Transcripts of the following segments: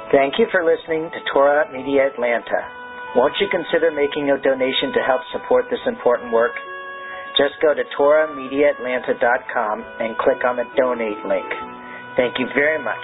Thank you for listening to Torah Media Atlanta. Won't you consider making a donation to help support this important work? Just go to TorahMediaAtlanta.com and click on the donate link. Thank you very much.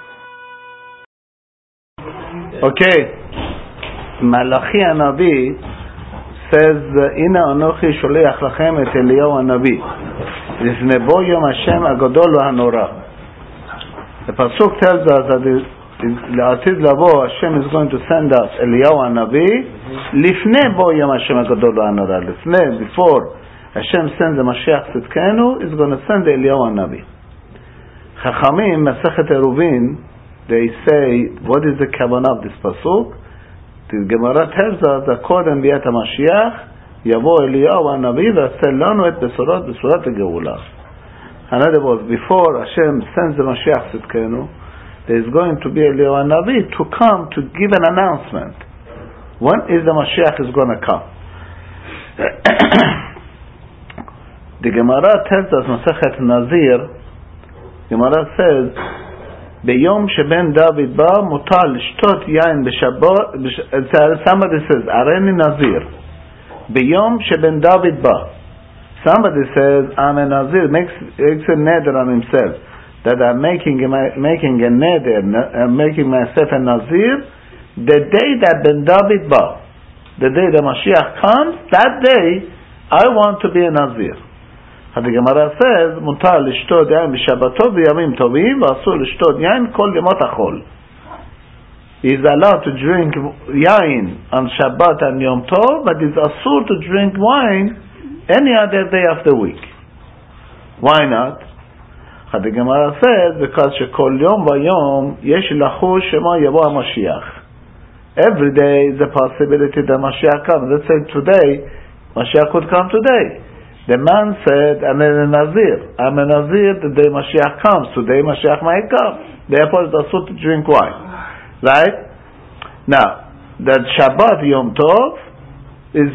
Okay. Malachi Hanavi says, Ina anochi sholeach lachem et Eliyahu Hanavi lifnei bo yom Hashem hagadol v'hanora. The pasuk tells us that L'atid lavo Hashem is going to send us Eliyahu Hanavi lifnei bo yom Hashem hagadol v'hanora. Lifnei, before Hashem sends the Mashiach Tzidkenu, is going to send the Eliyahu Hanavi. Chachamim, Masechet Eruvin, they say, what is the kavanah of this pasuk? The Gemara tells us that Kodem Biat HaMashiach Yavo Eliyahu Hanavi v'aseh lanu et besorot HaGeula. In other words, before Hashem sends the Mashiach Tzidkenu, there is going to be Eliyahu Hanavi to come to give an announcement. When is the Mashiach is going to come? The Gemara tells us, Masechet Nazir, Gemara says, Beyom sheben David ba mutar lishtot yain b'shabbat. Somebody says, Areni Nazir. Beyom sheben David ba. Somebody says, I'm a Nazir, makes a neder on himself, that I'm making a neder, I'm making myself a Nazir, the day that Ben David ba, the day the Mashiach comes, that day, I want to be a Nazir. The Gemara says, "Mutar lishtod yain b'shabbatot v'yamim tovim, v'asur lishtod yain kol yemot hachol." He is allowed to drink yain on Shabbat and Yom Tov, but is asur to drink wine any other day of the week. Why not? The Gemara says, because shekol yom v'yom yesh lachush shema yavo HaMashiach. Every day is a possibility that Mashiach comes. Let's say today, Mashiach could come today. The man said, I'm a Nazir. I'm a Nazir the day Mashiach comes. Today Mashiach might come. Therefore it's also to drink wine. Right? Now, the Shabbat Yom Tov is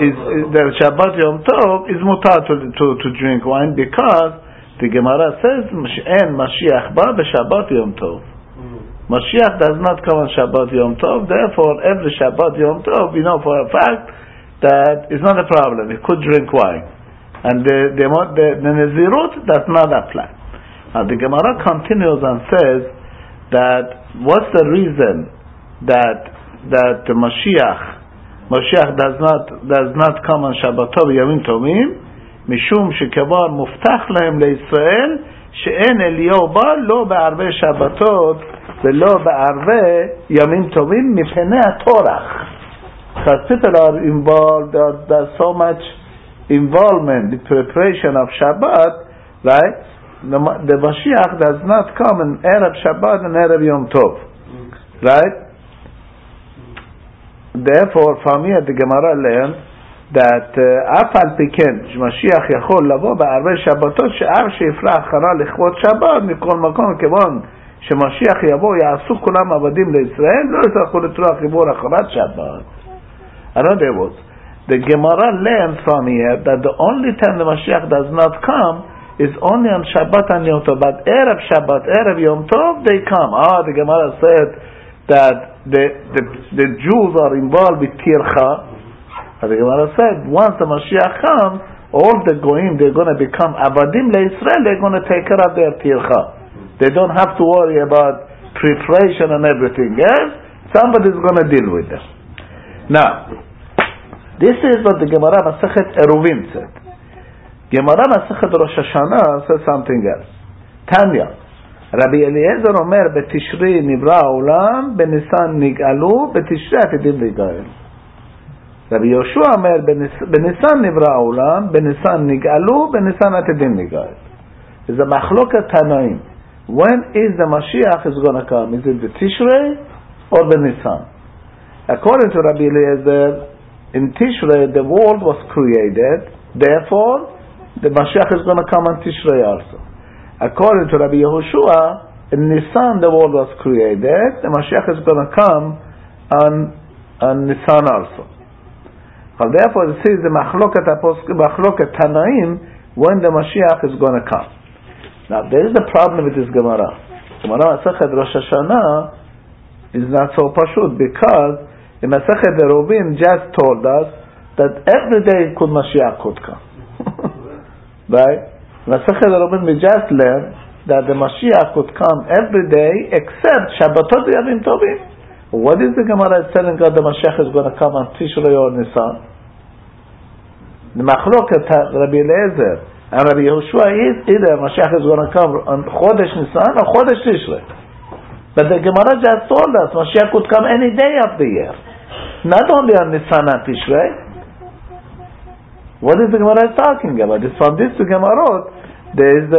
mutar to drink wine, because the Gemara says, En Mashiach ba b'Shabbat Yom Tov. Mashiach does not come on Shabbat Yom Tov. Therefore, every Shabbat Yom Tov, we know for a fact that it's not a problem. He could drink wine. And the Nezirut does not apply. Now the Gemara continues and says that what's the reason that the Mashiach does not come on Shabbatov Yamim Tovim? Mishum shekavar muftach lahem leIsrael she'en Eliyahu ba lo be'arvei Shabbatot ve'lo be'arvei Yamim Tovim mipnei haTorach. Because people are involved, there's so much involvement, the preparation of Shabbat, right? The Mashiach does not come in Erev Shabbat and Erev Yom Tov, right? Therefore, from here the Gemara learns that Afal Piken Mashiach Yachol Lavo Ba'arvei Shabbatot She'ar She'ifra Achara Lichvot Shabbat Mikol Makom Kevon Shemashiach Yavo Ya'asu Kulam Avadim LeIsrael Lo Yitachu L'Torah Chibur Acharat Shabbat. In other words, the Gemara learns from here that the only time the Mashiach does not come is only on Shabbat and Yom Tov. But Erev Shabbat, Erev Yom Tov, they come. The Gemara said that the Jews are involved with Tircha. The Gemara said once the Mashiach comes, all the Goyim, they're going to become Avadim LeIsrael, they're going to take care of their Tircha. They don't have to worry about preparation and everything else. Somebody's going to deal with them. Now, this is what the Gemara Masechet Eruvin said. Gemara Masechet Rosh Hashanah says something else. Tanya, Rabbi Eliezer Omer betishri nivra olam, benisan nigalu, betishri atidim ligael. Rabbi Yoshua Omer benisan nivra olam, benisan nigalu, benisan atidim ligael. It's a machloket Tanaim. When is the Mashiach is going to come? Is it the Tishrei or the Nisan? According to Rabbi Eliezer, in Tishrei, the world was created, therefore, the Mashiach is going to come on Tishrei also. According to Rabbi Yehoshua, in Nisan, the world was created, the Mashiach is going to come on Nisan also. But therefore, this is the Machloket Tanaim, when the Mashiach is going to come. Now, there is a problem with this Gemara. Gemara Masechet Rosh Hashanah is not so pashut, because the Masechet Eruvin just told us that every day Mashiach could come. Right? Masechet Eruvin, we just learned that the Mashiach could come every day except Shabbatot Yamim Tovim. What is the Gemara telling God the Mashiach is going to come on Tishrei or Nisan? The Machloket Rabbi Eliezer and Rabbi Yehoshua is either Mashiach is going to come on Chodesh Nisan or Chodesh Tishrei. But the Gemara just told us Mashiach could come any day of the year, not only on Nisan and Tishrei. What is the Gemara talking about? It's from this to Gemarot. There is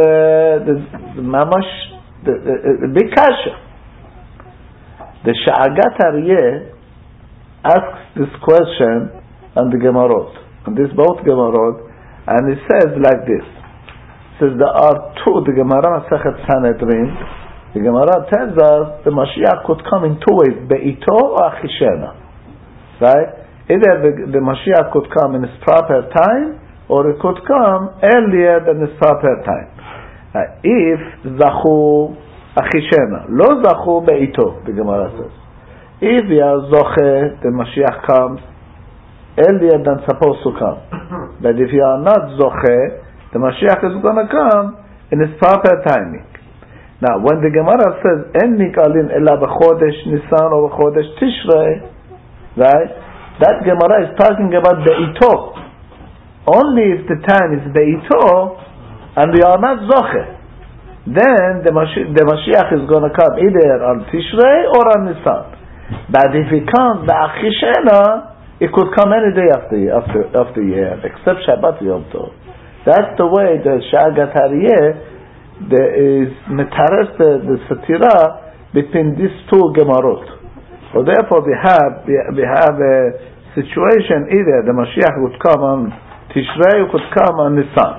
the big kasha. The Sha'agat Aryeh asks this question on the Gemarot, on this both Gemarot, and it says like this. It says there are two, the Gemara Masechet Sanhedrin, the Gemara tells us the Mashiach could come in two ways, Be'ito or Achishena. Right? Either the Mashiach could come in its proper time, or it could come earlier than its proper time. If Zachu Achishena, Lo Zachu Be'ito, the Gemara says. If you are Zoche, the Mashiach comes earlier than supposed to come. But if you are not Zoche, the Mashiach is going to come in its proper timing. Now, when the Gemara says, En Nikalin Ela B'chodesh Nisan or B'chodesh Tishrei, right? That Gemara is talking about Be'ito. Only if the time is Be'ito and we are not Zoche, then the Mashiach is going to come either on Tishrei or on Nisan. But if he comes Ba'achishena, it could come any day of the year, except Shabbat Yom Tov. That's the way the Sha'agat Aryeh is metares the Satira between these two Gemarot. So therefore we have a situation, either the Mashiach would come on Tishrei or could come on Nisan.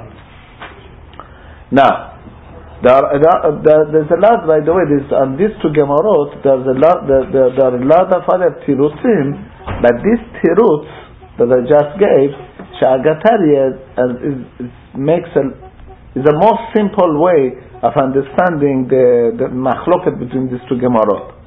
Now, there's a lot, by the way, on these two Gemarot, there are a lot of other Tirutzim, but this Tirutz that I just gave, Sha'agat Aryeh is a more simple way of understanding the machloket between these two Gemarot.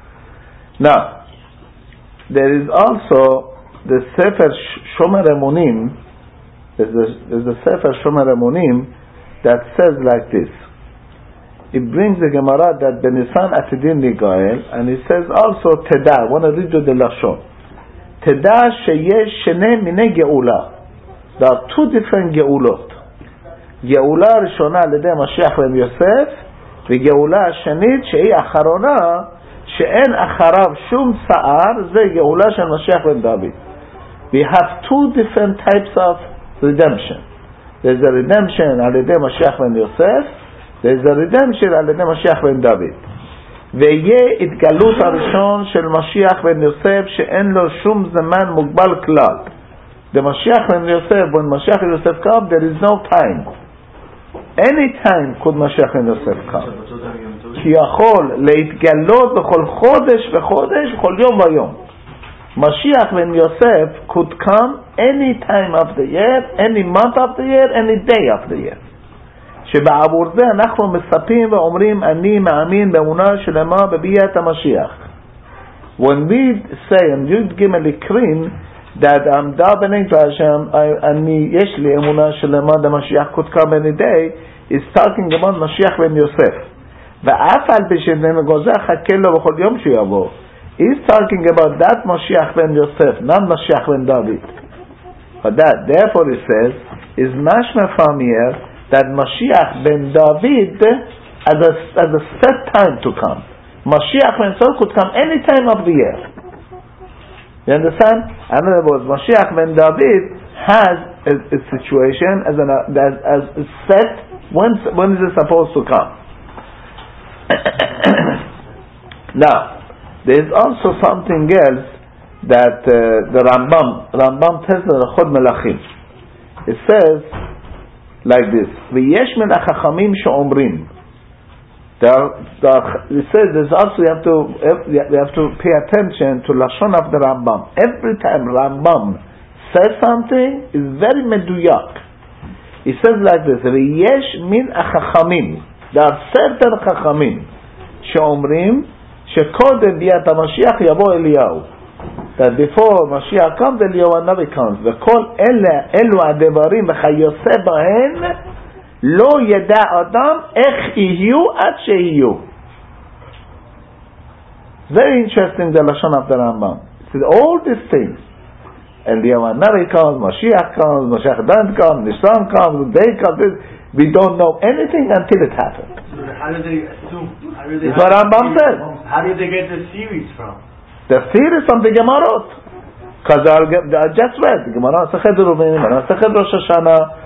Now, there is also the Sefer Shomer Emunim. There's the Sefer Shomer Emunim that says like this. It brings the Gemara that Benisan Atidin Ligael, and it says also Teda. I want to read you the Lashon. Teda sheyesh shene mine geula. There are two different geulot. Geula rishona l'idei Mashiach ben Yosef, v'geula shenit shehi acharona. שאין אחריו שום צער, זה גאולה של משיח בן דוד. We have two different types of redemption. There's a redemption על ידי משיח בן יוסף, there's a redemption על ידי משיח בן דוד. ויהיה התגלות הראשון של משיח בן יוסף שאין לו שום זמן מוגבל כלל. במשיח בן יוסף, when משיח בן יוסף come, there is no time. Any time could משיח בן יוסף come. כי יכול להתגלות בכל חודש וחודש וכל יום ויום. Mashiach ben Yosef could come any time of the year, any month of the year, any day of the year. שבעבור זה אנחנו מספים ואומרים אני מאמין באמונה שלמה בביאת המשיח. When we say in Yud Gimel Ikrin that I'm davening to Hashem, יש לי אמונה שלמה the Mashiach could come any day, is talking about Mashiach ben Yosef. ואף על פי שנגוזר חכה לו בכל יום שיבוא, he's talking about that Mashiach ben Yosef, not Mashiach ben David. But that, therefore he says, is mashma from here that Mashiach ben David has a set time to come. Mashiach ben Yosef could come any time of the year. You understand? In other words, Mashiach ben David has a situation as set when is it supposed to come. Now, there is also something else that the Rambam tells in the Chod Melachim. It says like this: "V'yesh min hachachamim she'omrim." It says there's also you have to pay attention to lashon of the Rambam. Every time Rambam says something, is very meduyak. He says like this: "V'yesh min hachachamim." There are certain chachamim she'omrim שקודם ביאת המשיח יבוא אליהו. That before Mashiach comes, Eliyahu הנביא comes. וכל אלו הדברים וכיוצא בהן לא ידע אדם איך יהיו עד שיהיו. Very interesting the Lashon of the Rambam. So all these things, Eliyahu HaNavi comes, Mashiach then comes, Nisan comes, they come, we don't know anything until it happens. So how do they assume? That's what Rambam says. How do they get the series from? The series from the Gemarot. Because I just read, the Gemara Sechet Rubin, Sechet Rosh Hashanah,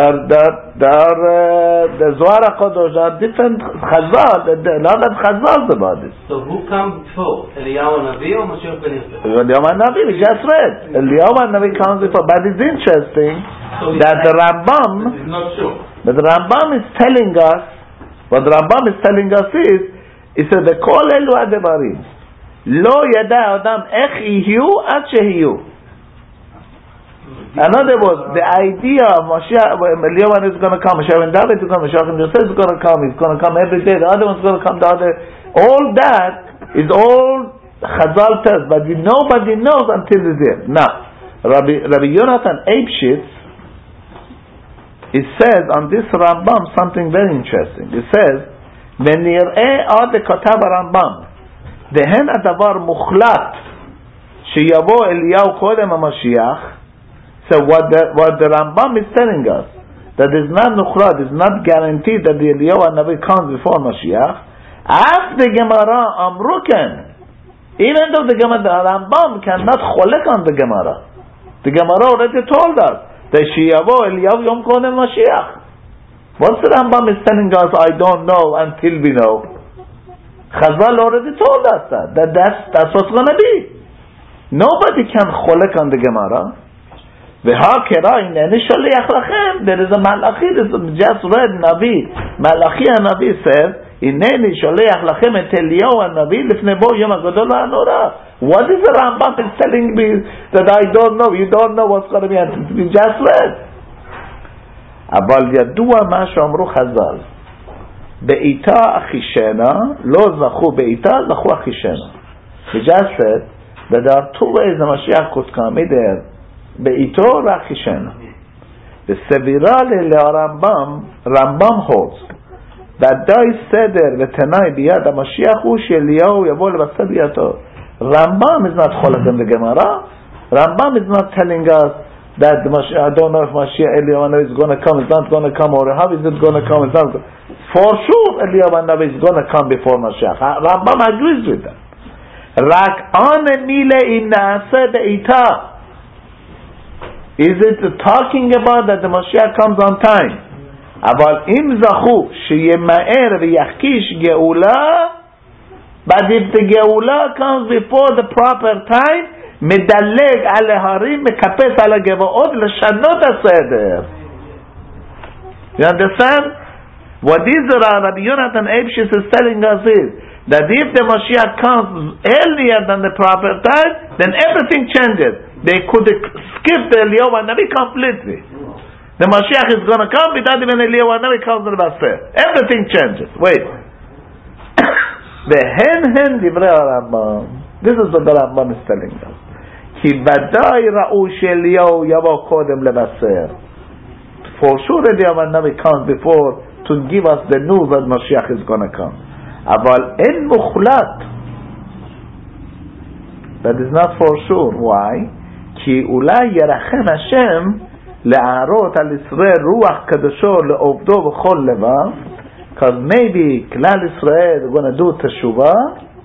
the Zohar HaKadosh, there are different Chazal, a lot of Chazals about this. So who comes before? Eliyahu HaNavi or Mashiach ben Yosef? Eliyahu HaNavi, we just read. Eliyahu HaNavi comes before, but it's interesting that the Rambam, is not sure. But the Rambam is telling us, what the Rambam is telling us is, he said, the Kol Elu HaDevarim, Lo Yada Adam Ech Yihu Ad Shehiyu. In other words, the idea of Mashiach, Eliyahu is going to come, Mashiach ben David is going to come, Mashiach ben Yosef is going to come, he's going to come every day, the other one's going to come, the other. All that is all Chazal tells, but nobody knows until it's there. Now, Rabbi Yonatan Eibshitz, he says on this Rambam something very interesting. He says, ונראה עד כתב הרמב"ם, דהן הדבר מוחלט שיבוא אליהו קודם המשיח. So what the Rambam is telling us, that is not nukhrat, is not guaranteed that the Eliyahu HaNavi comes before Mashiach. Ask the Gemara Amruken, even though the Rambam cannot cholek on the Gemara. The Gemara already told us that Shiyavo Eliyahu Yom Kodem Mashiach. What the Rambam is telling us, I don't know until we know. Chazal already told us that's what's going to be. Nobody can cholek on the Gemara. There is a Malachi, just read Navi. Malachi HaNavi says, Ineni sholeach lachem et Eliyahu HaNavi lifnei bo yom hagadol ha'norah. What is the Rambam is telling me that I don't know? You don't know what's going to be happening. We just read. אבל ידוע מה שאמרו חז"ל. בעיתה אחישנה, לא זכו בעיתה, זכו אחישנה. We just said that there are two ways the Mashiach could come. Either בעיתו לאחישנה. וסבירה לרמב"ם, רמב"ם holds that די סדר ותנאי ביד המשיח הוא שאליהו יבוא לבשר ביתו. Rambam is not cholek the Gemara. Rambam is not telling us that the Mashiach, I don't know if Mashiach Eliyahu HaNavi is going to come, it's not going to come, or how is it going to come, it's not going to come. For sure Eliyahu HaNavi is going to come before Mashiach. Rambam agrees with that. רק on mile in naaseh be'ita. Is it talking about that the Mashiach comes on time? אבל אם זכו שימהר ויחקיש גאולה, but if the גאולה comes before the proper time, מדלג על ההרים, מקפץ על הגבעות, לשנות הסדר. You understand? What is Rabbi Yonatan Eibshitz is telling us is that if the Mashiach comes earlier than the proper time, then everything changes. They could skip the Eliyahu HaNavi completely. The Mashiach is going to come without even Eliyahu HaNavi comes to the Basfer. Everything changes. Wait. Vehen divrei Rambam. This is what the Rambam is telling us. Ki vadai ra'u she'Eliyahu yavo kodem lebasser. For sure Eliyahu HaNavi comes before to give us the news that Mashiach is going to come. Aval en mukhlat. That is not for sure. Why? כי אולי ירחם השם להערות על ישראל רוח קדשו לעובדו בכל לבב, because maybe כלל ישראל going to do תשובה,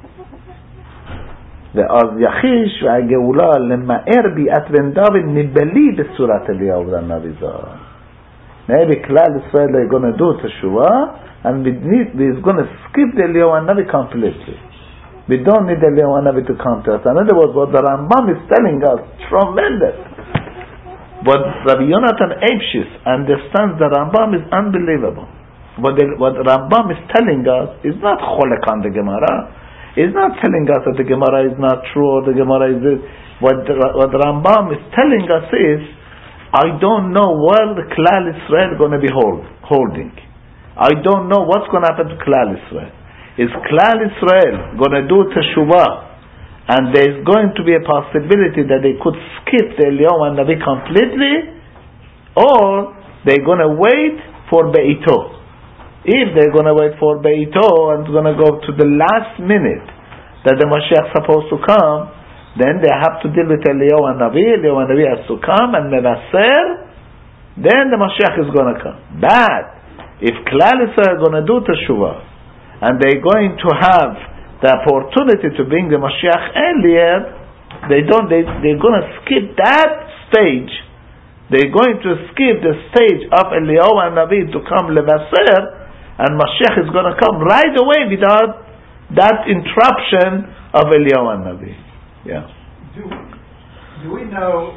ואז יחיש והגאולה למאר ביאת בן דוד נבלי בצורת אליהו הנביא. Maybe כלל ישראל going to do תשובה, and we're going to skip the Eliyahu HaNavi completely. We don't need Eliyahu HaNavi to come to us. In other words, what the Rambam is telling us, tremendous. What Rabbi Yonatan Eibshitz understands the Rambam is unbelievable. What Rambam is telling us is not cholek on the Gemara. He's not telling us that the Gemara is not true or the Gemara is this. What Rambam is telling us is, I don't know where the Klal Israel is going to be holding. I don't know what's going to happen to Klal Israel. is Klal Israel going to do Teshuvah, and there is going to be a possibility that they could skip the Eliyahu Navi completely, or they're going to wait for Be'ito. If they're going to wait for Be'ito and going to go to the last minute that the Mashiach is supposed to come, then they have to deal with Eliyahu Navi. Eliyahu Navi has to come and Mevaser, then the Mashiach is going to come. But if Klal Israel are going to do Teshuvah, and they're going to have the opportunity to bring the Mashiach earlier, they're going to skip that stage. They're going to skip the stage of Eliyahu Navi to come Levaser, and Mashiach is going to come right away without that interruption of Eliyahu Navi. Yeah. Do we know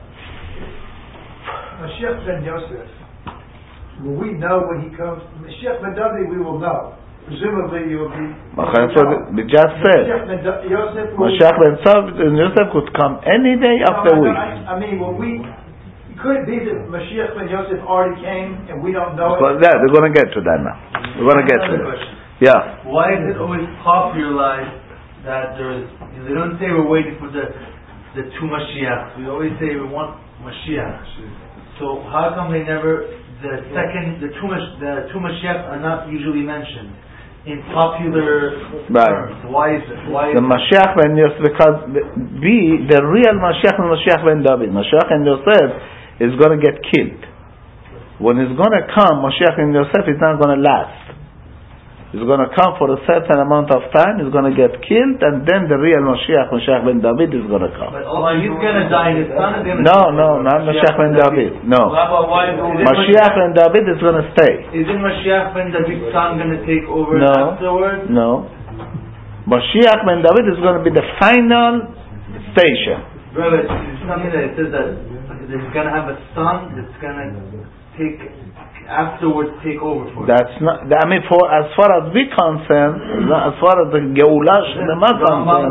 Mashiach ben Yosef? Will we know when he comes? Mashiach ben David, we will know. Presumably, you will be. We just said Mashiach ben Yosef could come any day of the week. I mean, will we? Could it be that Mashiach ben Yosef already came and we don't know it? Yeah, we're going to get to that now. We're going to get to that. Yeah. Why is it always popularized that they don't say we're waiting for the two Mashiachs. We always say we want Mashiach. So how come the two Mashiachs are not usually mentioned in popular terms? Why is it? The Mashiach ben Yosef, because the real Mashiach and Mashiach ben David, Mashiach ben Yosef is going to get killed. When he's going to come, Mashiach ben Yosef is not going to last. He's going to come for a certain amount of time, he's going to get killed, and then the real Mashiach, Mashiach ben David, is going to come. But he's going to die, his son is going to No, not Mashiach ben David. No. Mashiach ben David is going to stay. Isn't Mashiach ben David's son going to take over afterwards? No. Mashiach ben David is going to be the final station. Brother, it's something that it says that he's going to have a son that's going to take over for That's not. I mean, for as far as we concerned, as far as the Geulah Shlema concerned,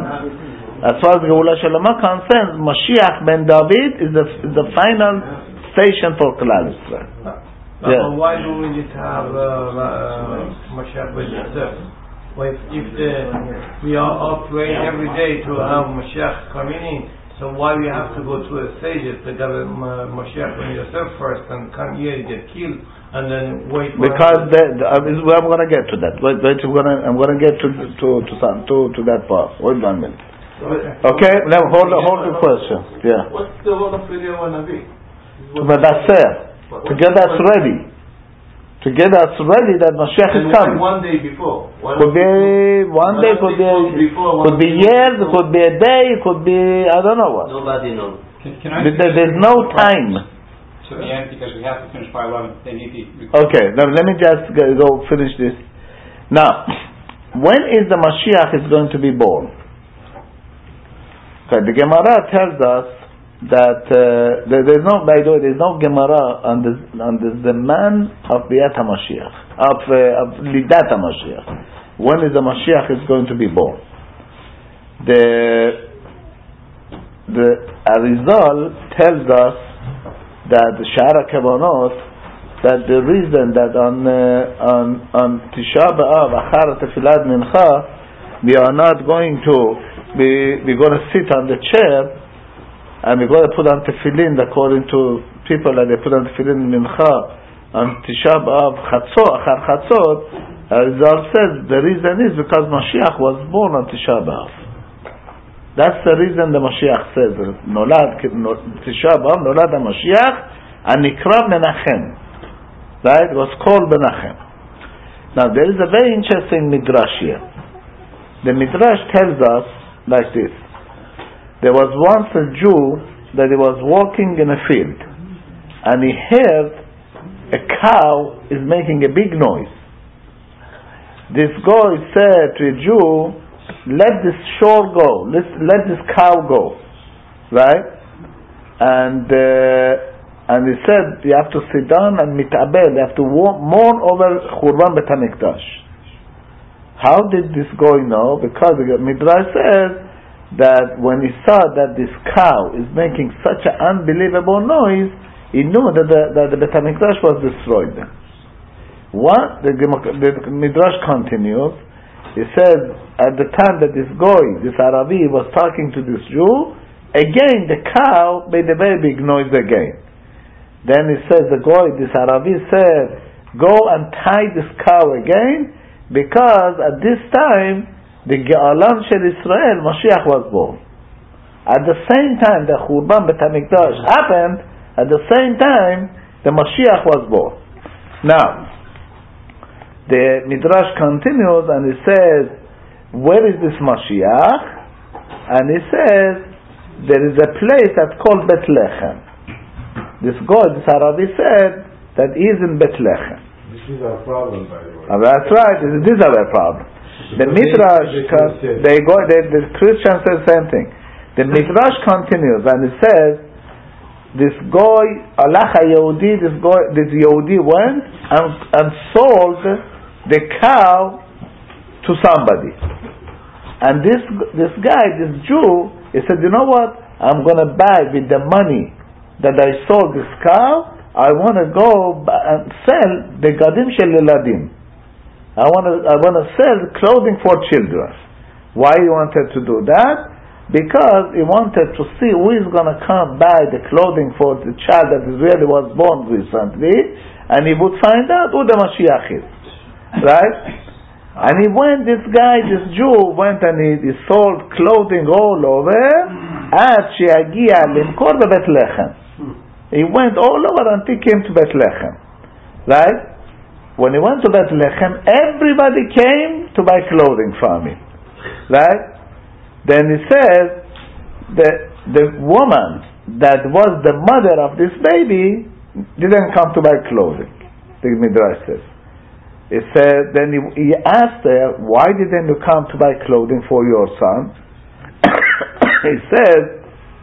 Mashiach ben David is the final station for Klal Israel. Well, why do we need to have Mashiach ben Yosef? Well, if we are all praying every day to have Mashiach coming in, so why we have to go through the stages to get Mashiach ben Yosef first and come here and get killed? And then wait. Because I'm going to get to that. I'm going to get to that part. Wait 1 minute. Okay. Now hold the question. Yeah. What's the role of Eliyahu Navi? To get us ready. To get us ready that Mashiach is coming. 1 day before. Could be 1 day. Could be years. Could be a day. Could be I don't know what. Nobody knows. There's no time. To the end, because we have to finish by 11. They need the. Okay, now let me just go finish this. Now, when is the Mashiach is going to be born? Okay, the Gemara tells us that there's no. By the way, there's no Gemara on the man of Biat HaMashiach, of Lidat HaMashiach. When is the Mashiach is going to be born? The Arizal tells us that the Shara Kavanot, that the reason that on Tisha B'Av Achar Tefillat Mincha we are not going to we're going to sit on the chair and we're going to put on tefillin according to people that they put on tefillin Mincha on Tisha B'Av Achar Chatzot. Rizal says the reason is because Mashiach was born on Tisha B'Av. That's the reason the Mashiach says, Nolad Tisha B'Av, Nolad HaMashiach, and Nikra Menachem. Right? It was called Menachem. Now there is a very interesting Midrash here. The Midrash tells us like this. There was once a Jew that he was walking in a field, and he heard a cow is making a big noise. This guy said to a Jew, let this shore go, let this cow go, right? And he said you have to sit down and mitabel, you have to mourn over Churban Bet HaMikdash. How did this guy know? Because the Midrash says that when he saw that this cow is making such an unbelievable noise, he knew that the Bet HaMikdash was destroyed. What the Midrash continues. he said, at the time that this goy, this Arabi, was talking to this Jew, again the cow made a very big noise again. Then he said, the goy, this Arabi said, go and tie this cow again, because at this time, the Ge'alan Shel Israel, Mashiach was born. At the same time, the Churban Bet HaMikdash happened, at the same time, the Mashiach was born. Now, the Midrash continues and he says, where is this Mashiach? And he says, there is a place that's called Bethlehem. This God, this Arabi said, that he is in Bethlehem. This is our problem, by the way. That's right, this is our problem. The Midrash, the Christians say the same thing. The Midrash continues and it says, this goy, Allah Yehudi, this Yehudi went and sold the cow to somebody. And this guy, this Jew, he said, you know what? I'm going to buy with the money that I sold this cow, I want to go and sell the Gadim Shel Eladim. I want to sell clothing for children. Why he wanted to do that? Because he wanted to see who is going to come buy the clothing for the child that really was born recently, and he would find out who the Mashiach is. Right? And he went, this Jew went and he sold clothing all over, at Sheagia Limkor Bethlehem. He went all over until he came to Bethlehem. Right? When he went to Bethlehem, everybody came to buy clothing from him. Right? Then he says, the woman that was the mother of this baby didn't come to buy clothing. The Midrash says. He said, then he asked her, why didn't you come to buy clothing for your son? He said,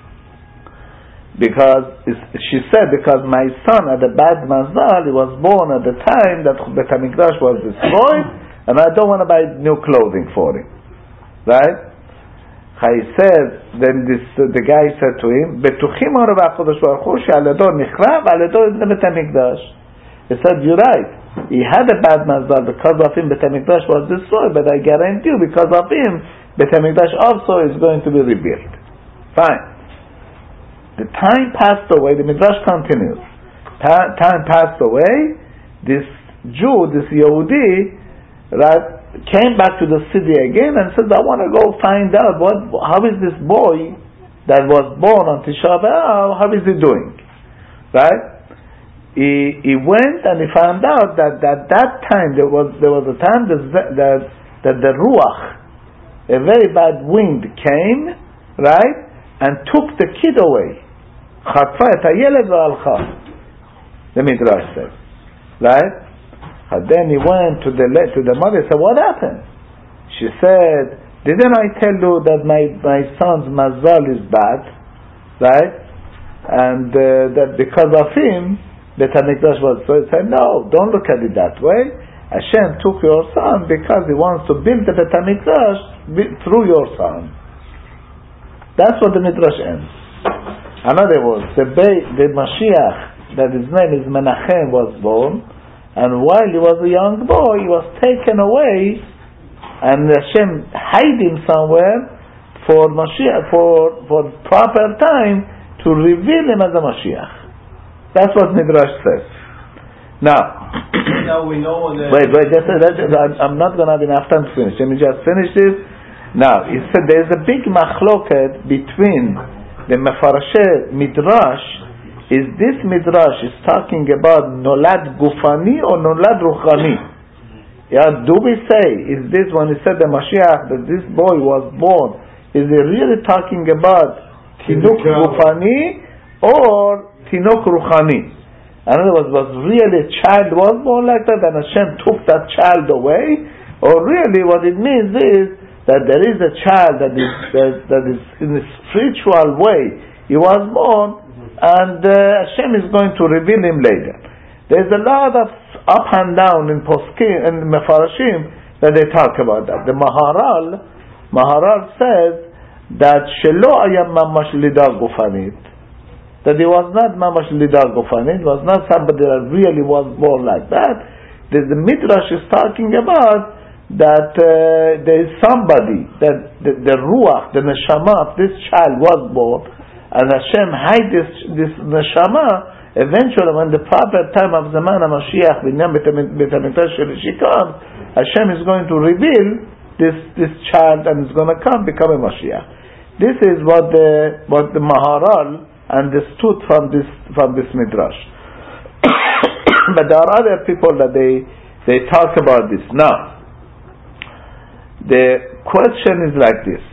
she said, because my son had a bad mazal, he was born at the time that Beit HaMikdash was destroyed, and I don't want to buy new clothing for him. Right? He said, then the guy said to him, Betuchim HaKadosh Baruch Hu she'aledo nichrab, aledo ibn Beit HaMikdash. He said, you're right. He had a bad mazal, because of him Beit HaMikdash was destroyed, but I guarantee you, because of him, Beit HaMikdash also is going to be rebuilt. Fine. The time passed away, the Midrash continues. Time passed away, this Jew, this Yehudi, right, came back to the city again and said, I want to go find out how is this boy that was born on Tisha B'Av, how is he doing? Right? He went and he found out that at that time there was a time that the Ruach, a very bad wind came, right, and took the kid away. The Midrash says, right? And then he went to the mother and said, what happened? She said, didn't I tell you that my son's mazal is bad? Right? And that because of him, Beit HaMikdash was so. He said, no, don't look at it that way. Hashem took your son because he wants to build the Beit HaMikdash through your son. That's what the Midrash ends. In other words, the Mashiach, that his name is Menachem, was born, and while he was a young boy, he was taken away, and Hashem hid him somewhere for Mashiach, for proper time to reveal him as a Mashiach. That's what Midrash says. Now we know wait, I'm not going to have enough time to finish. Let me just finish this. Now, he said there is a big machloket between the Mefarshei Midrash. Is this Midrash is talking about Nolad Gufani or Nolad Ruchani? Yeah, do we say, is this when he said the Mashiach, that this boy was born, is he really talking about Tinuk Gufani or Tinuk Ruchani? In other words, was really a child was born like that and Hashem took that child away? Or really what it means is that there is a child that is in a spiritual way, he was born, and Hashem is going to reveal him later. There's a lot of up and down in Poskim and Mefarashim that they talk about that. The Maharal says that Shelo ayam mamash lidar gufanit, that he was not mamash lidar gufanit, was not somebody that really was born like that. The Midrash is talking about that there is somebody, that the ruach, the neshama of this child was born, and Hashem hide this neshama. Eventually, when the proper time of Zaman HaMashiach, Hashem is going to reveal this child, and is going to become a Mashiach. This is what the Maharal understood from this midrash. But there are other people that they talk about this. Now, the question is like this.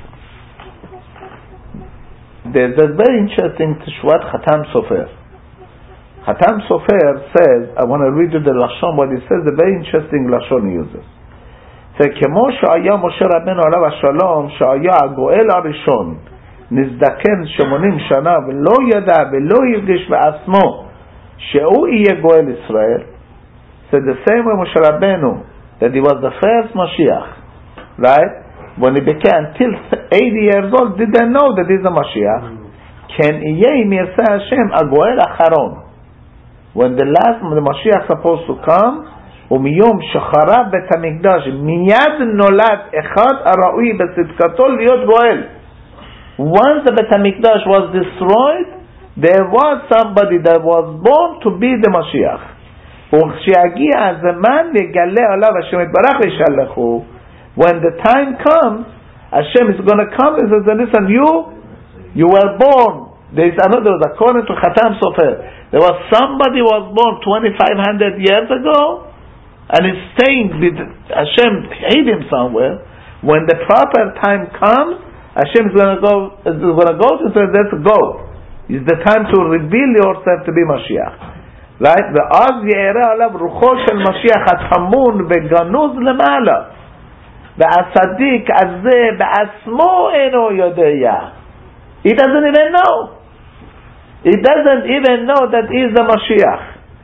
There's a very interesting Teshuvot Chatam Sofer. Chatam Sofer says, I want to read you the Lashon, what he says, a very interesting Lashon he uses. He says, כמו שהיה משה רבנו עליו השלום, שהיה הגואל הראשון, נזדקן 80 שנה, ולא ידע ולא הרגיש בעצמו, שהוא יהיה גואל ישראל. So the same way Moshe Rabbeinu, that he was the first Mashiach, right? When he became until 80 years old, didn't know that he's a Mashiach. Can יהיה אם ירצה השם הגואל האחרון. When the Mashiach is supposed to come, ומiyom shachara bet hamikdash, miyad nolad echad araui besidkato liot goel. Once the Bet HaMikdash was destroyed, there was somebody that was born to be the Mashiach. וכשיגיע הזמן יגלה עליו השם יתברך וישלחו. When the time comes, Hashem is going to come and says, listen, you were born. There is another, according to Chatam Sofer, there was somebody who was born 2,500 years ago, and is staying with Hashem, hid him somewhere. When the proper time comes, Hashem is going to go and say, let's go. It's the time to reveal yourself to be Mashiach. Right? ואז יראה עליו רוחו של משיח הטמון וגנוז למעלה. והצדיק הזה בעצמו אינו יודע. He doesn't even know. He doesn't even know that he is the Mashiach.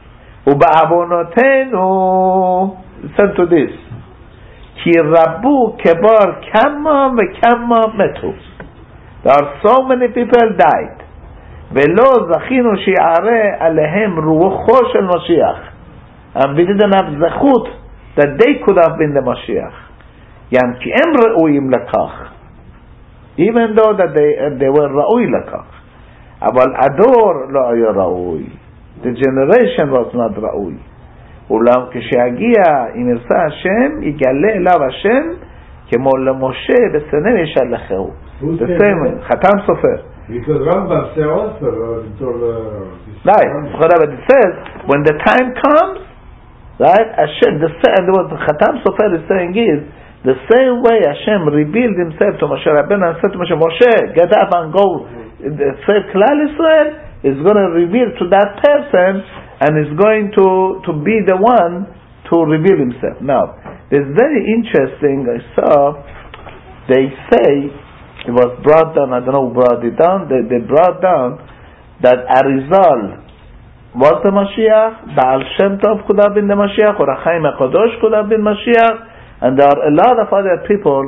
ובעוונותינו, listen to this, כי רבו כבר כמה וכמה מתו. There are so many people died. ולא זכינו שיערה עליהם רוחו של משיח. And we didn't have זכות that they could have been the Mashiach. יען כי הם ראויים לכך. Even though that they were ראוי לכך. אבל הדור לא היה ראוי. The generation was not ראוי. אולם כשיגיע אם ירצה השם, יגלה אליו השם כמו למשה בסנה ישלחהו. The same, חתם סופר. Because Rambam said also, right, but it says, when the time comes, right, Hashem, what Chatam Sofer is saying is, the same way Hashem revealed himself to Moshe Rabbeinu and said to Moshe, get up and go save Klal Israel, is going to reveal to that person and is going to be the one to reveal himself. Now, it's very interesting, I saw, they say, it was brought down, I don't know who brought it down, they brought down that Arizal was the Mashiach, Baal Shem Tov could have been the Mashiach, or Achaim HaKadosh could have been Mashiach, and there are a lot of other people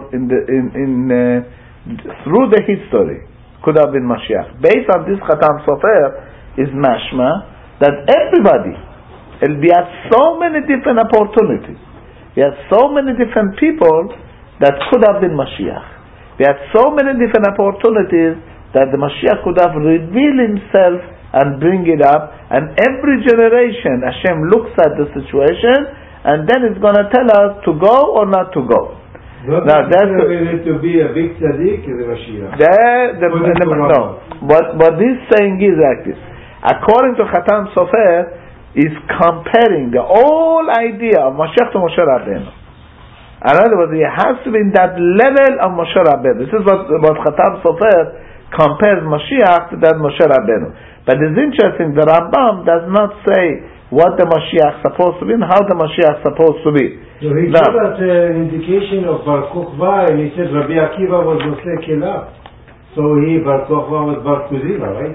through the history could have been Mashiach. Based on this Chatam Sofer is mashma that everybody, we had so many different opportunities, we had so many different people that could have been Mashiach. We had so many different opportunities that the Mashiach could have revealed himself and bring it up, and every generation Hashem looks at the situation and then is going to tell us to go or not to go. Now that's to be a big tzaddik is the Mashiach. No, what this saying is like this. According to Chatam Sofer, is comparing the whole idea of Mashiach to Moshe Rabbeinu. In other words, he has to be in that level of Moshe Rabbeinu. This is what Chatam Sofer compares Mashiach to that Moshe Rabbeinu. But it's interesting, the Rambam does not say what the Mashiach is supposed to be and how the Mashiach is supposed to be. So he gave us an indication of Bar Kokhba, and he said Rabbi Akiva was Moshe Kela. So Bar Kokhba was Bar Kuziva, right?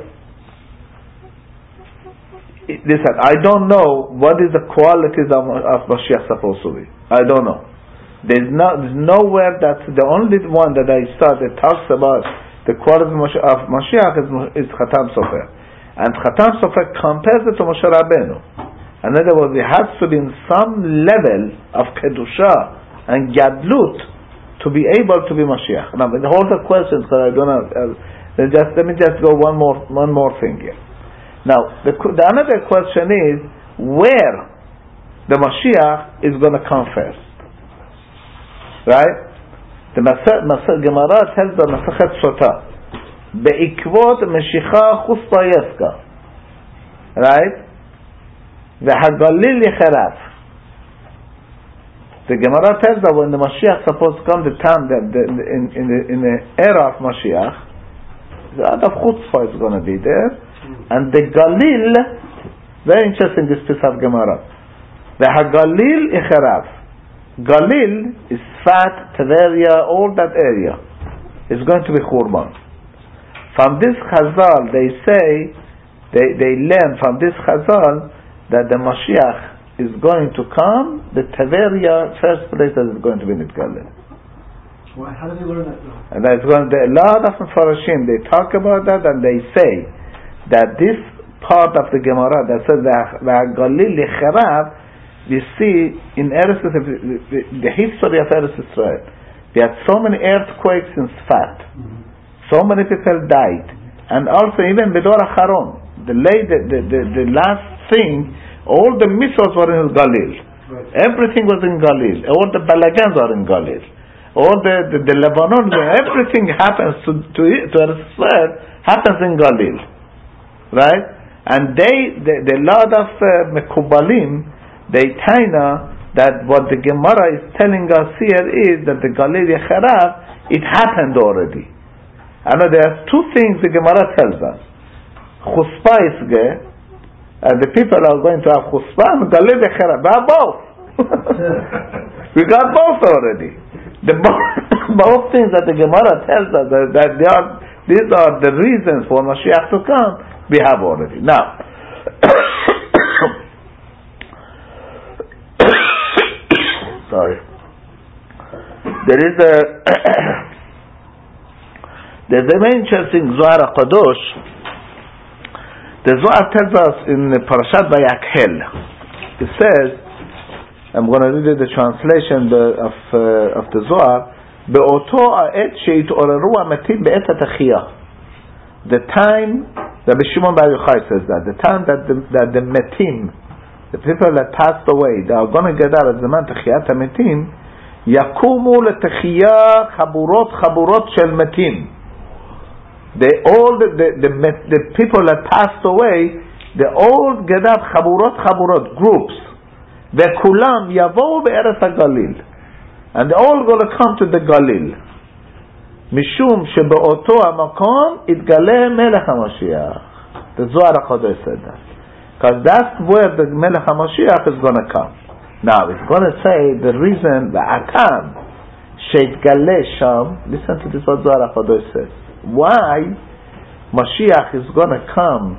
Listen, I don't know what is the qualities of Mashiach supposed to be. I don't know. There's nowhere that the only one that I saw that talks about the quality of Mashiach is Chatam Sofer, and Chatam Sofer compares it to Moshe Rabbeinu. In other words, it has to be in some level of kedusha and Gadlut to be able to be Mashiach. Now, with all the questions, because I don't know, let me just go one more thing here. Now, the another question is where the Mashiach is going to come first, right? The Gemara tells the Masachet Sota, Be'ikvot Meshicha Chuspa, right? V'hagalil Yecharav. The Gemara tells that when the Mashiach is supposed to come, the time that in the era of Mashiach, the lot of chutzpah is going to be there, and the Galil, very interesting this piece of Gemara. V'hagalil Yecharav. Galil is Sfat, Tveria, all that area is going to be Khurban. From this Chazal, they say, they learn from this Chazal that the Mashiach is going to come, the Tveria, first place that is going to be Nitgalil. Why? How do they learn that though? And that's going to, a lot of Mefarashim, they talk about that and they say that this part of the Gemara that says the Galil Yecharav, we see in Eretz the history of Eretz Israel. We had so many earthquakes in Sfat. So many people died. And also even Bedor Acharon, the last thing, all the mitzvahs were in Galil. Right. Everything was in Galil. All the balagans are in Galil. All the Lebanon, everything happens to Eretz Israel happens in Galil. Right? And the lot of Mekubalim, they taina that what the Gemara is telling us here is that the Galil Yecharav, it happened already. I know there are two things the Gemara tells us. Chutzpah isge, the people are going to have chutzpah and Galil Yecharav. We have both. We got both already. Both things that the Gemara tells us that these are the reasons for Mashiach to come, we have already. Now, sorry. There's a very interesting Zohar HaKadosh. The Zohar tells us in Parashat Vayakhel, it says, I'm going to read the translation of the Zohar, Be'oto ha'et she'it'oreru ha'metim be'et ha'tachiyah. The time, Rabbi Shimon Bar Yochai says that, the time that the metim, the people that passed away, they are going to get out of the man Techiyat HaMetim, Yakumu leTechiyah Chaburot Shel Metim. All the people that passed away, they all get out Chaburot, groups. Vekulam Yavou Be'eretz HaGalil. And they all going to come to the Galil. Mishum Shebe'oto HaMakom Itgaleh Melech HaMashiach. The Zohar HaKadosh said that. Because that's where the Melech HaMashiach is going to come. Now, it's going to say the reason, the Atam, Sheitgaleh Sham, listen to this what Zohar HaKadosh says. Why Mashiach is going to come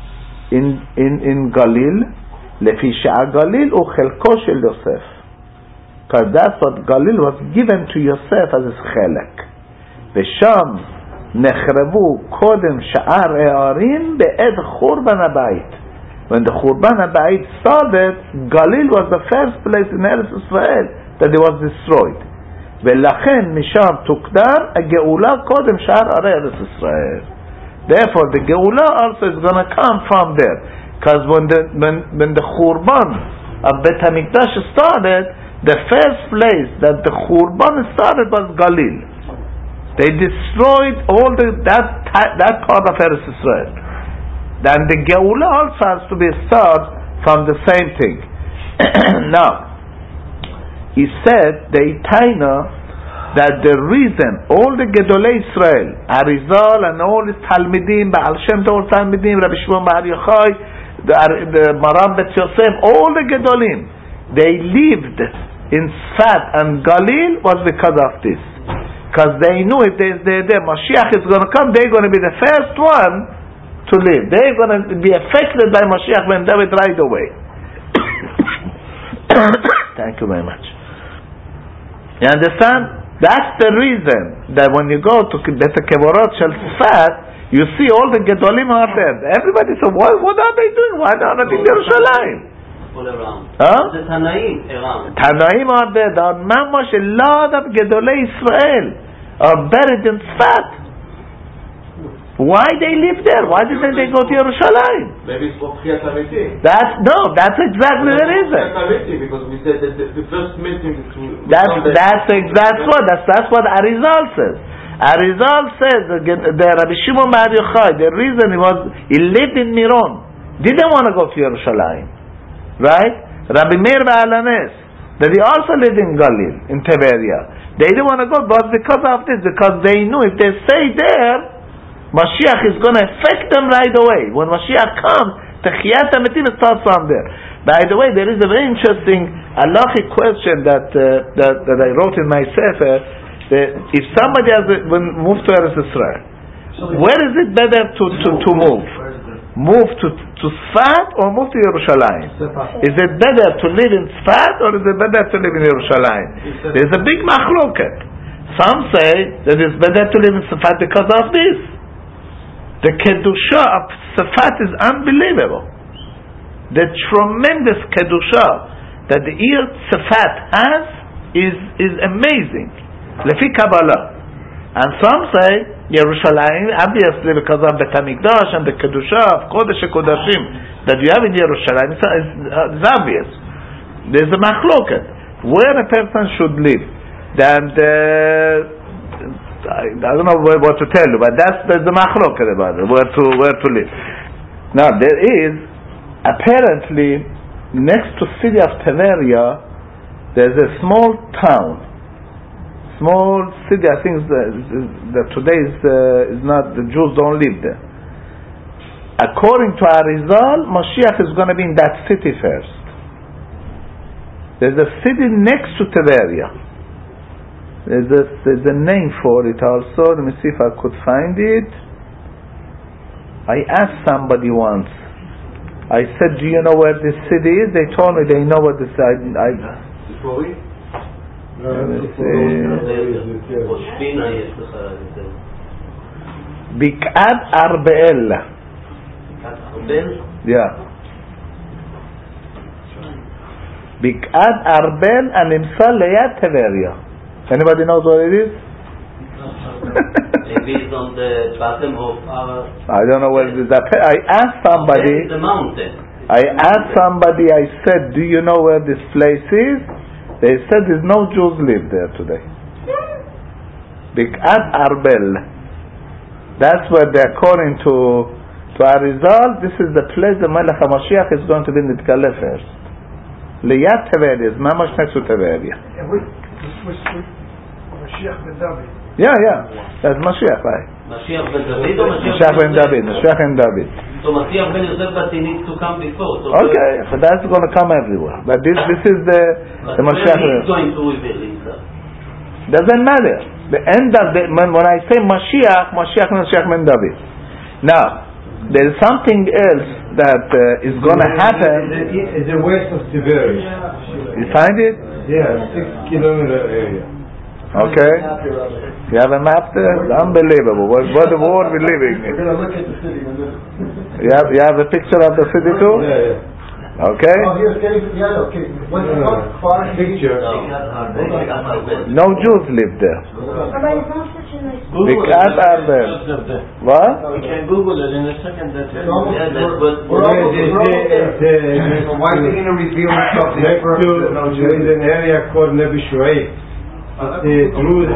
in Galil, Lefi She'a Galil u Chelko Shel Yosef. Because that's what Galil was given to Yosef as his Chelek. V'sham nechrevu kodem Sha'ar E'arim be'ed Churban HaBayit. When the Churban HaBayit started, Galil was the first place in Eretz Israel that it was destroyed. Ve'lachen misham tukdar a-geula kodem sha'ar arei Eretz Israel. Therefore, the Geula also is going to come from there. Because when the Churban of Bet HaMikdash started, the first place that the Churban started was Galil. They destroyed all that part of Eretz Israel. Then the Geula also has to be started from the same thing. Now, he said, the Itaina, that the reason all the Gedolei Israel, Arizal and all the Talmidim, Baal Shem Tov Talmidim, Rabbi Shimon Bar Yochai, the Maram Bet Yosef, all the Gedolim, they lived in Sfat and Galil was because of this. Because they knew if the Mashiach is going to come, they're going to be the first one to live. They're going to be affected by Mashiach when David right away. Thank you very much. You understand? That's the reason that when you go to Bet HaKevorot Shel Tzfat, you see all the Gedolim are there. Everybody says, what are they doing? Why are they in Yerushalayim? all around. Huh? The Tanaim around. Tanaim are there. There are mamash a lot of Gedolei Israel are buried in Tzfat. Why they live there? Why didn't they go to Yerushalayim? Maybe it's for Tchiat Hamiti. That's exactly the reason. Because we said that the first meeting is to... That's what Arizal says. Arizal says the Rabbi Shimon Bar Yochai, the reason he lived in Miron, didn't want to go to Yerushalayim, right? Rabbi Meir Ba'alanes, that he also lived in Galil, in Tiberia. They didn't want to go, but because of this, because they knew if they stay there, Mashiach is going to affect them right away. When Mashiach comes, Techiyat HaMetim starts from there. By the way, there is a very interesting halachic question that I wrote in my sefer. If somebody has moved to Eretz Israel, where is it better to move? Move to Tzfat or move to Yerushalayim? Is it better to live in Tzfat or is it better to live in Yerushalayim? There's a big machloket. Some say that it's better to live in Tzfat because of this. The Kedusha of Tzfat is unbelievable. The tremendous Kedusha that the Eir Tzfat has is amazing. Lefi Kabbalah. And some say Yerushalayim, obviously because of the Hamikdash and the Kedusha of Kodesh HaKodashim that you have in Yerushalayim, it's obvious. There's a machloket where a person should live. And I don't know what to tell you, but there's the machloket about it, where to live. Now there is apparently next to city of Tiberia, there's a small city. I think that today is not, the Jews don't live there. According to Arizal, Mashiach is going to be in that city first. There's a city next to Tiberia. There's a name for it also. Let me see if I could find it. I asked somebody once. I said, do you know where this city is? They told me they know where this city is. Bik'ad Arbeel. Yeah. Bik'ad Arbeel הנמצא ליד טבריה. Anybody knows what it is? Maybe it's on the bottom of our... I don't know where it is. I asked somebody... The mountain. I said, do you know where this place is? They said there's no Jews live there today. Bik'ad Arbel. That's where they're according to Arizal, this is the place the Melech HaMashiach is going to be in the Tkale first. Liyat Teveria is mamash next to Teveria. Mashiach ben David. Yeah, that's Mashiach, right? Mashiach ben David or Mashiach ben David? Mashiach ben David. So Mashiach ben Yosef, but he needs to come before. So okay, but that's going to come everywhere. But this is the Mashiach. He's going to reveal himself. Doesn't matter. The end of when I say Mashiach ben David. Now, there is something else that is going to happen. It's the west of Tiberias. You find it? Yeah, 6 kilometer area. Okay. You have a map there? It's unbelievable. What the world we're living in. We're going to look at the city in a minute. You have a picture of the city too? Yeah. Okay. Oh, here's getting, okay. What's the far Picture. No Jews live there. Bik'ad Arbel. What? We can Google it in a second. Why are they going to reveal themselves? There is an area called Nebi Shuaib. It's Druze.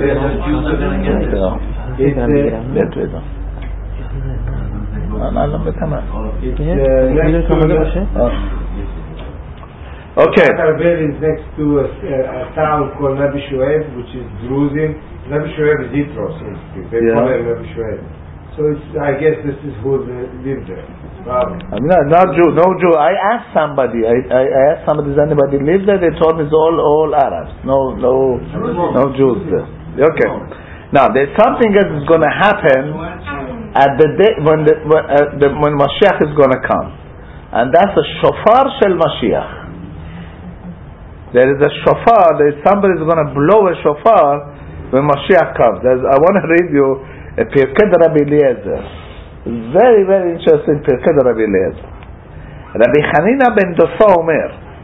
Okay. Arbel is next to a town called Nebi Shuaib, which is Druze. Nebi Shuaib is Yitro, so to speak. They call it Nebi Shuaib. So I guess this is who live there. Not Jew, no Jew. I asked somebody. I asked somebody, does anybody live there? They told me it's all Arabs. No Jews there. Okay. Now there's something that is going to happen at the day when Mashiach is going to come, and that's a shofar shel Mashiach. There is a shofar. There is somebody is going to blow a shofar when Mashiach comes. I want to read you a Pirkei Rabbi Eliezer. Very, very interesting Pirkei Rabbi Eliezer. Rabbi Hanina ben Dosa Omer,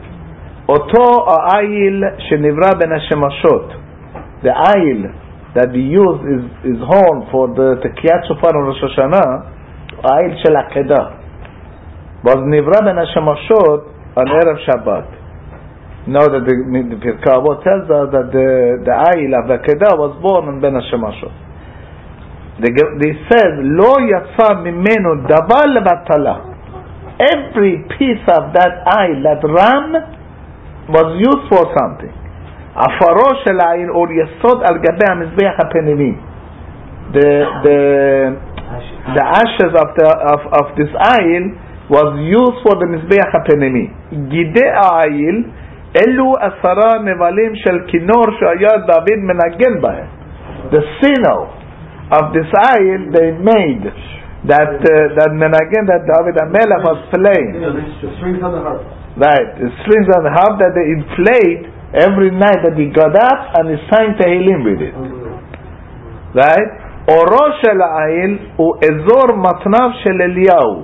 אותו העיל שנברא בין השמשות, the העיל that we use is horn for the תקיעת שופר on ראש השנה, העיל של עקדה, was נברא בין השמשות on ערב שבת. Now that the Pirkei Avot tells us that the העיל of עקדה was born on בין השמשות. They said לא יצא ממנו דבר לבטלה. Every piece of that העיל, that ram, was used for something. עפרו של העיל או יסוד על גבי המזבח הפנימי. The ashes of this העיל was used for the מזבח הפנימי. גידי העיל אלו 10 נבלים של כינור שהיה דוד מנגן בהם. The sinew of this העיל they made that מנגן that David HaMelech was playing. The strings on the harp. Right, the strings on the harp that they inflate every night that he got up and he sang Tehillim with it. Right? אורו של העיל הוא אזור מתניו של אליהו.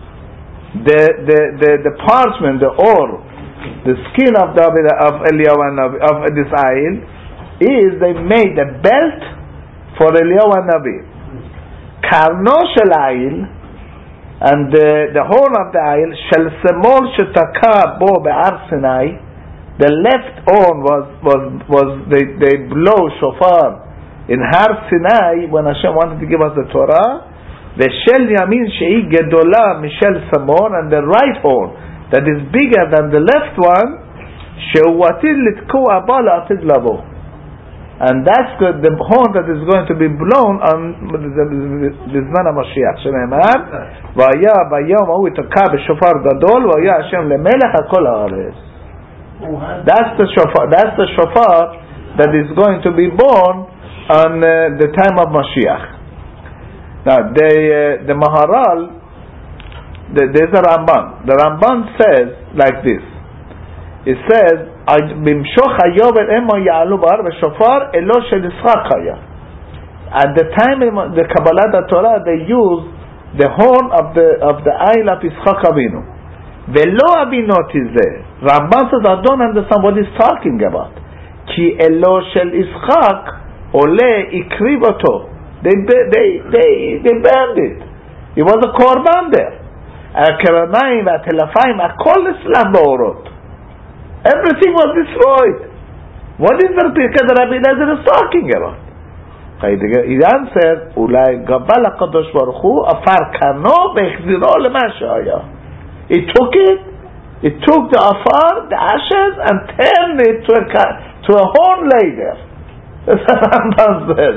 The parchment, the ore, the skin of David, of Eliyahu HaNavi, of this העיל, is they made a belt for Eliyahu HaNavi. קרנו של העיל, and the horn of the העיל, של שמאל שתקע בו בהר סיני, the left horn was they blow shofar in Har Sinai when Hashem wanted to give us the Torah. ושל ימין שהיא גדולה משל שמאל, and the right horn that is bigger than the left one, שהוא עתיד לתקוע בו לעתיד לבוא. And that's good, the horn that is going to be blown on בזמן המשיח, שנאמר והיה ביום ההוא יתקע בשופר גדול והיה השם למלך על כל הארץ. That's the shofar that is going to be born on the time of Mashiach. Now the Maharal, there's a Ramban. The Ramban says like this. It says במשוך היובל אמו יעלו בהר בשופר אלו של יצחק היה. At the time of the Kabbalah Torah they use the horn of the Ayil of Yitzchak Avinu. ולא הבינות זה. Ramban says I don't understand what he's talking about. כי אלו של יצחק עולה הקריב אותו. They burned it. It was a korban there. הקרניים והטלפיים הכל נסלם באורות. Everything was destroyed. What is the Pirkei that Rabbi Eliezer is talking about? He answered, אולי גבל הקדוש ברוך הוא עפר קרנו והחזירו למה שהיה. He took the afar, the ashes, and turned it to a horn later. That's what Rambam says.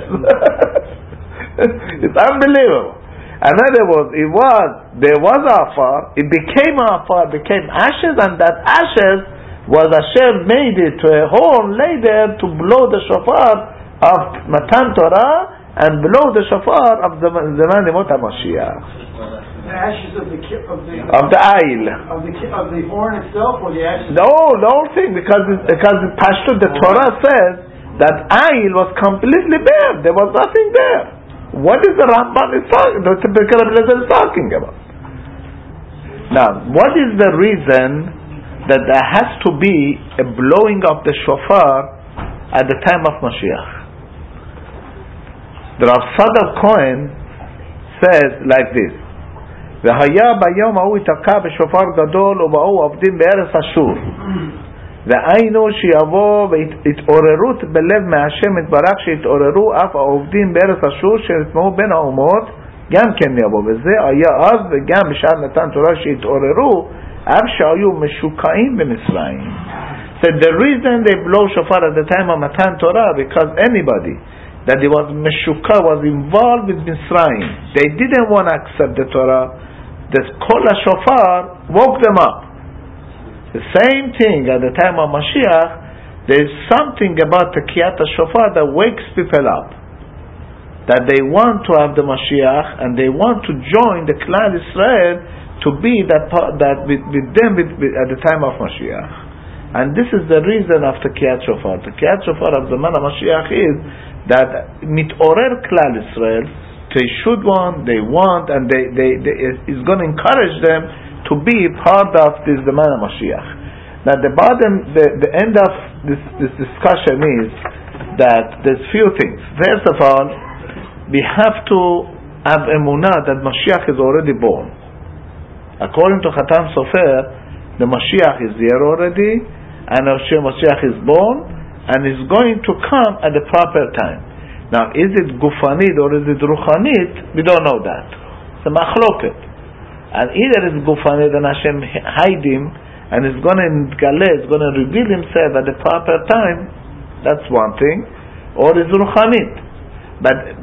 It's unbelievable. In other words, there was afar, it became afar, became ashes, and that ashes was Hashem made it to a horn later to blow the shofar of Matan Torah and blow the shofar of the Zaman Yemot HaMashiach. The ashes of the Ayil. Of the horn itself, or the ashes? No, the whole thing, because the Pashtut, the Torah says that Ayil was completely bare. There was nothing there. What is the Ramban is talking about? Now, what is the reason that there has to be a blowing of the shofar at the time of Mashiach? The Rav Sadok Cohen says like this: והיה ביום ההוא יתקע בשופר גדול ובאו עובדים בארץ אשור והיינו שיבוא והתעוררות בלב מהשם יתברך שיתעוררו אף העובדים בארץ אשור שנטמעו בין האומות גם כן יבוא וזה היה אז וגם בשעת מתן תורה שיתעוררו אף שהיו משוקעים במצרים. So the reason they blow shofar at the time of Matan Torah because anybody that was Meshukah was involved with Mitzrayim, they didn't want to accept the Torah. The Kol HaShofar woke them up. The same thing at the time of Mashiach, there is something about the Tekiyat HaShofar that wakes people up. That they want to have the Mashiach and they want to join the Klal Israel to be that with them at the time of Mashiach. And this is the reason of the Tekiyat Shofar. The Tekiyat Shofar of the man of Mashiach is that mitorer Klal Israel, they should want, they want, and they is going to encourage them to be part of this the man of Mashiach. Now the end of this discussion is that there's few things. First of all, we have to have emunah that Mashiach is already born. According to Chatan Sofer, the Mashiach is there already, and Mashiach is born, and is going to come at the proper time. Now, is it gufanit or is it ruchanit? We don't know that. It's a machloket. And either it's gufanit and Hashem hide him, and is going to reveal himself at the proper time. That's one thing. Or it's ruchanit. But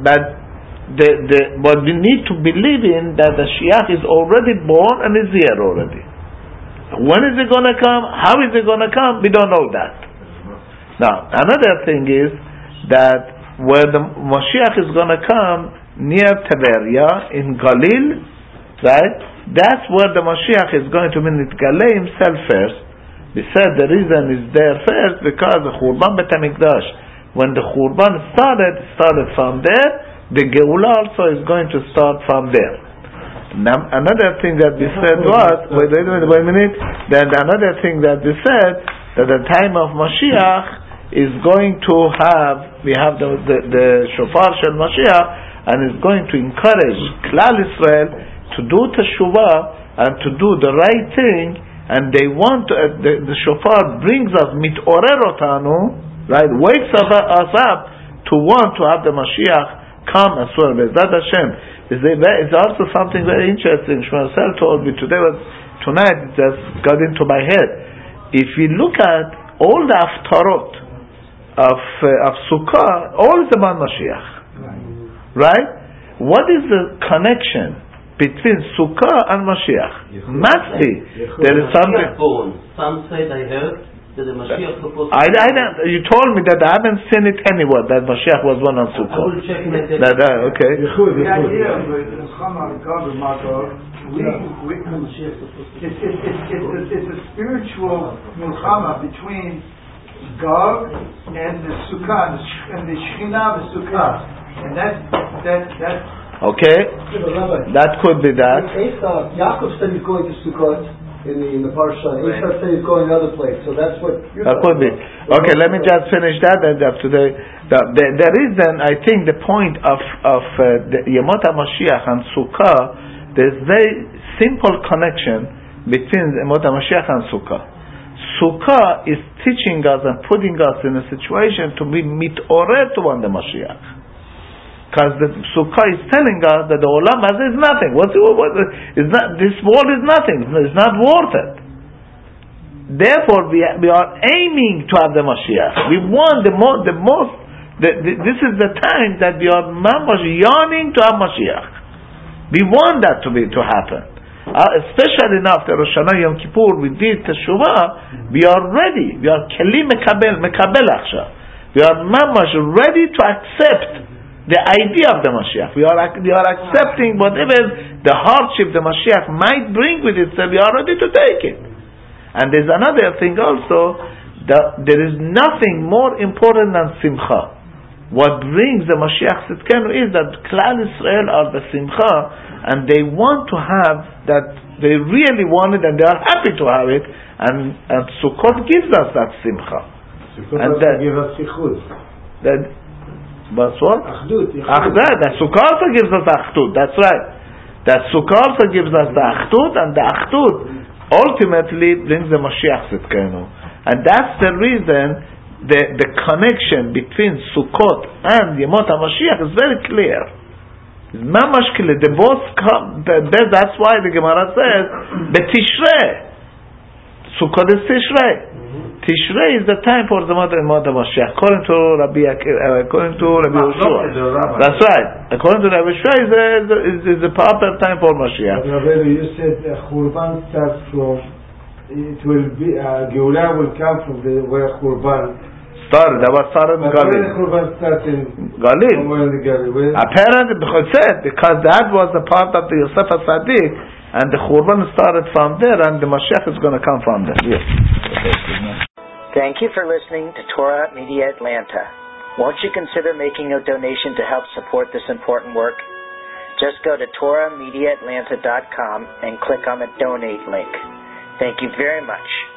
we need to believe in that the Mashiach is already born and is here already. When is it going to come? How is it going to come? We don't know that. Now, another thing is that where the Mashiach is going to come near Tiberia in Galil, right? That's where the Mashiach is going to Galil himself first. We said the reason is there first because the Churban Bet HaMikdash, when the Churban started from there, the Geulah also is going to start from there. Now, another thing that we said was, wait a minute, then another thing that we said, that the time of Mashiach is going to have, we have the shofar shel Mashiach, and is going to encourage Klal Israel to do teshuvah and to do the right thing, and they want the shofar brings us mitorer otanu, right, wakes us up to want to have the Mashiach come as well. Bezat Hashem. It's also something very interesting. Shmuel told me tonight it just got into my head. If we look at all the aftarot of Sukkah, all is about Mashiach, right? What is the connection between Sukkah and Mashiach? Must be. There is something. Some say I heard that the Mashiach supposed to you told me that I haven't seen it anywhere that Mashiach was born on Sukkah. I will check it. Okay. The idea of Muhammad it's a spiritual milchama between God and the Sukkah and the Shekhinah of the Sukkah, and that's okay. That could be that. Yaakov said he's going to Sukkot in the parsha. Esau said he's going another place. So that's what that could be. Okay, let me just finish that. And today, there is then, I think, the point of the Yemot HaMashiach and Sukkah. There's very simple connection between Yemot HaMashiach and Sukkah. Sukkah is teaching us and putting us in a situation to be mitorer to want the Mashiach. Because the Sukkah is telling us that the Olam Hazeh is nothing. This world is nothing. It's not worth it. Therefore, we are aiming to have the Mashiach. We want this is the time that we are yearning to have Mashiach. We want that to happen. Especially now after Rosh Hashanah Yom Kippur, we did Teshuvah. We are ready. We are Keli Mekabel Achshav. We are mamash ready to accept the idea of the Mashiach. We are accepting whatever the hardship the Mashiach might bring with itself. We are ready to take it. And there's another thing also, that there is nothing more important than Simcha. What brings the Mashiach Tzidkenu is that Klal Israel are the Simcha, and they want to have that, they really want it, and they are happy to have it, and Sukkot gives us that Simcha. Sukkot also gives us Sichud. What's what? Achdut. The Sukkah also gives us Achdut. That's right. That Sukkah also gives us the Achdut, and the Achdut ultimately brings the Mashiach Tzidkenu. And that's the reason the connection between Sukkot and Yemot HaMashiach is very clear. It's mamash clear. They both come. That's why the Gemara says, Betishrei. Sukkot is Tishrei. Tishrei is the time for the Yemot HaMashiach. According to Rabbi Yehoshua. That's right. According to Rabbi Yehoshua, is the proper time for Mashiach. Rabbi, you said Churban starts from. It will be Geulah will come from where Churban started. That was started in Galil. Where Churban started in Galil. Somewhere in the Galil. Apparently, because that was the part of the Yosef HaSadiq, and the Churban started from there, and the Mashiach is going to come from there. Yes. Thank you for listening to Torah Media Atlanta. Won't you consider making a donation to help support this important work? Just go to TorahMediaAtlanta.com and click on the donate link. Thank you very much.